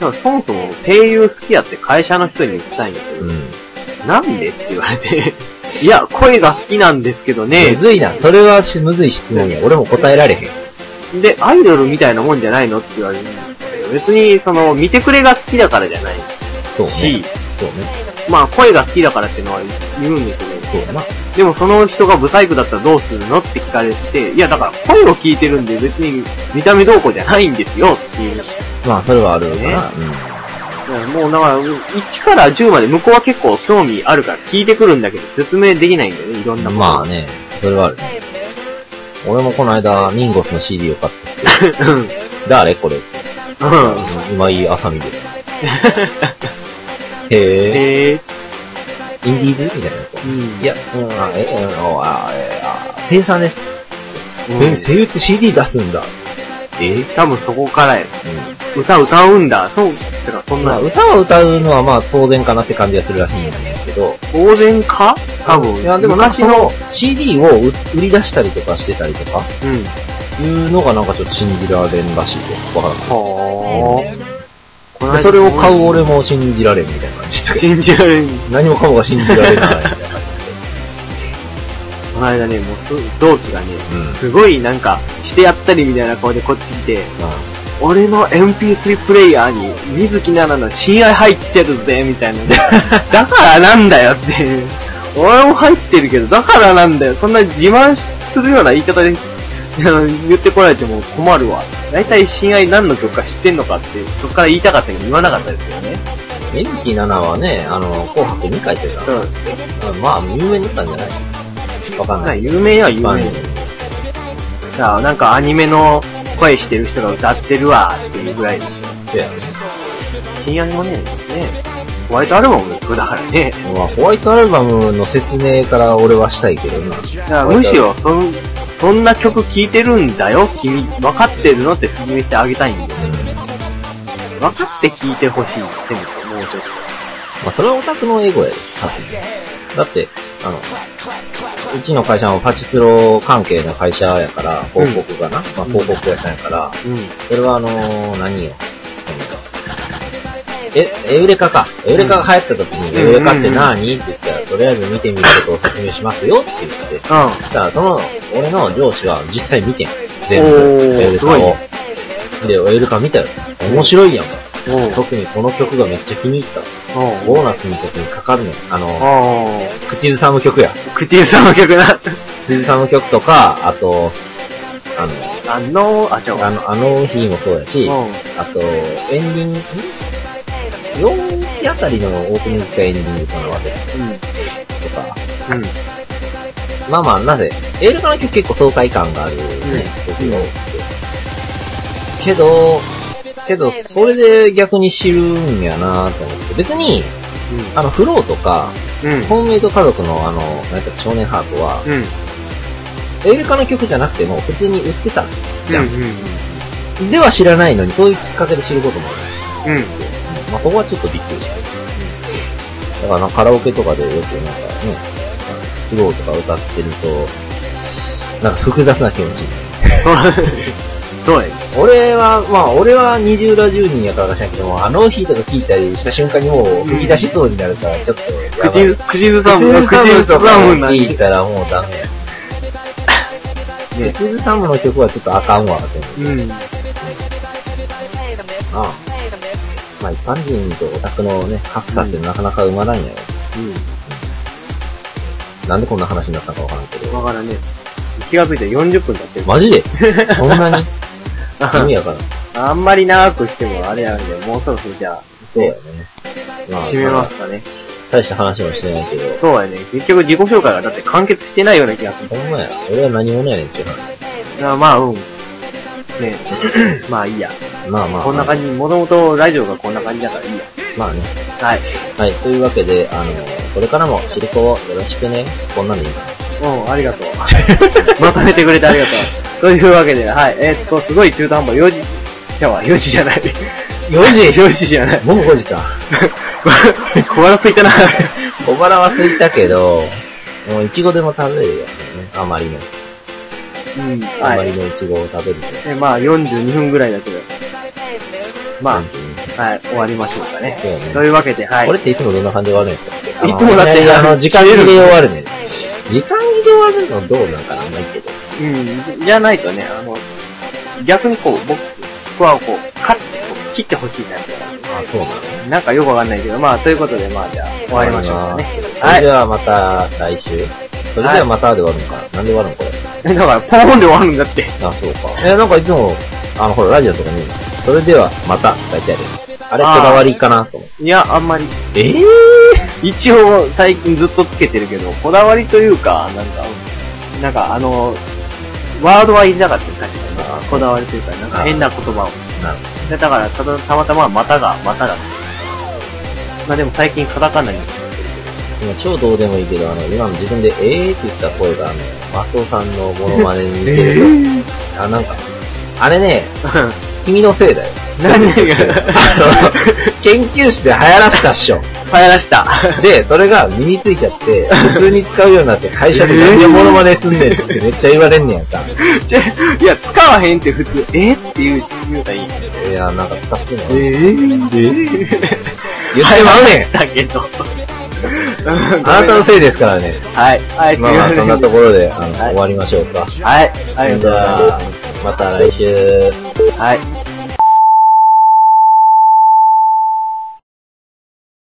でもそもそも声優好きやって会社の人に言ったんやけど、なんでって言われて、いや、声が好きなんですけどね。 むずいな。それはむずい質問や。俺も答えられへん。 で、アイドルみたいなもんじゃないのって言われるんですけど、別に、見てくれが好きだからじゃないし、 そうね。 まあ、声が好きだからっていうのは言うんですけど、 そうな。 でもその人がブサイクだったらどうするのって聞かれて、いや、だから声を聞いてるんで別に見た目どうこうじゃないんですよっていう。 まあ、それはあるよね。 もうだから、1から10まで向こうは結構興味あるから聞いてくるんだけど、説明できないんだよね、いろんなもの。 まあね、それはある。俺もこの間、ミンゴスの CD を買ってきて、誰これ今井あさみです。へぇインディーズみたいな子。いや、声優さんです。声優って CD 出すんだ。 多分そこからや。歌うんだ。そう、てかそんな。 歌を歌うのはまあ当然かなって感じがするらしいんだけど。 当然か多分。 いや、でも昔の CD を売り出したりとかしてたりとか。いうのがなんかちょっと信じられんらしいと。わからない。それを買う俺も信じられんみたいな感じ。 信じられん。 何もかもが信じられないみたいな感じ。 この間ね、もう同期がね、すごいなんか、してやったりみたいな顔でこっち来て、俺の MP3 プレイヤーに、水木奈々の親愛入ってるぜ、みたいな。だからなんだよって。俺も入ってるけど、だからなんだよ。そんな自慢するような言い方で言ってこられても困るわ。だいたい親愛何の曲か知ってんのかって、そっから言いたかったけど言わなかったですよね。 水木奈々はね、紅白2回というか、まあ、有名だったんじゃないわかんない。 有名は有名です。さあ、なんかアニメの声してる人が歌ってるわっていうぐらいです。 そうやね。 新アニもね、ホワイトアルバムの曲だからね。 まあ、ホワイトアルバムの説明から俺はしたいけどな。 むしろ、そんな曲聴いてるんだよ、君、分かってるのって説明してあげたいんだよね。分かって聴いてほしいって、もうちょっと。 まあ、それはオタクのエゴやで。だって、うちの会社はパチスロ関係の会社やから、広告がな、まあ広告屋さんやから、それは何よ。エウレカか。エウレカが流行った時に、エウレカって何って言ったら、とりあえず見てみることをお勧めしますよって言って、だから俺の上司は実際見てん。全部、エウレカを。で、エウレカ見たよ。面白いやんか。特にこの曲がめっちゃ気に入った。ボーナスの時にかかるね。口ずさむ曲や。 口ずさむ曲な。 口ずさむ曲とか、あと、 あの日もそうやし、あと、エンディング、4期あたりのオープニングかエンディングかなわけ。とか。まあまあ、なぜ、エールカの曲結構爽快感があるね、曲が多くて。けど、それで逆に知るんやなと思って。別に、フローとか、ホームメイド家族のなんか少年ハートは、エールカの曲じゃなくても普通に売ってたじゃん。では知らないのに、そういうきっかけで知ることもある。まあ、そこはちょっとびっくりした。だからカラオケとかでよくなんかね、フローとか歌ってると、なんか複雑な気持ちになる。 そうやね。 俺は20ら10人やからかしらんけども、あの日とか聞いたりした瞬間にもう吹き出しそうになるから、ちょっとやばい。 口ずさむとか聞いたらもうダメや。口ずさむの曲はちょっとあかんわ、と思って。まあ一般人とオタクのね、格差ってなかなか生まないんやよ。なんでこんな話になったかわからんけど。 わからんね。気がついたら40分経ってる。 マジでそんなに意味やから。 あんまり長くしてもあれなんで、もうそろそろじゃあ。 そうやね。 締めますかね。 大した話もしてないけど。 そうやね。結局自己紹介がだって完結してないような気がする。 ほんまや。俺は何者やねんっていう話。まあ、ねまあいいや。 まあ。 こんな感じ、もともとラジオがこんな感じだからいいや。 まあね。 はい。 はい。というわけで、これからもシルコをよろしくね。こんなんでいいかな。ありがとう。まとめてくれてありがとう。というわけで、はい。すごい中途半端、4時じゃない。4時じゃない。 もう5時か。 小腹空いたな。 小腹は空いたけど、もうイチゴでも食べるよね。あまりの。あまりのイチゴを食べると。 まあ42分ぐらいだけど。まあ、 はい、終わりましょうかね。そうね。というわけで、はい。 これっていつもどんな感じで終わるんですか？ いつもだって、 時間切れで終わるね。時間切れで終わるのどうなんかな、あんまりけど。 じゃないとね、逆にこう、僕はこう、カッと切ってほしいタイプだ。 そうなの？ なんかよくわかんないけど、まあ、ということで、まあ、じゃあ、終わりましょうかね。 はい。それではまた来週。それではまたで終わるのかな？なんで終わるのこれ。 だから、ポーンで終わるんだって。 あ、そうか。なんかいつも、ほら、ラジオとかに、それではまた、書いてある。あれ、こだわりかなと思う。 いや、あんまり。一応、最近ずっとつけてるけど、こだわりというか、なんかワードは言いなかったよ、確かに。こだわりというか、なんか変な言葉を。なるほど。だから、たまたままただ。まあでも最近カタカナに。 今超どうでもいいけど、今の自分でって言った声が、マスオさんのモノマネに似てる。なんか、あれね、君のせいだよ。 何が研究室で流行らしたっしょ。 流行らした。 で、それが身についちゃって、普通に使うようになって会社で何でモノマネすんねんってめっちゃ言われんねやんか。 いや、使わへんって普通、って言うたらいい。 いや、なんか使ってない。 言ってまうねん。 だけど。 あなたのせいですからね。 はい。はい。 まあそんなところで、終わりましょうか。 はい。ありがとうございます。 また来週。 はい。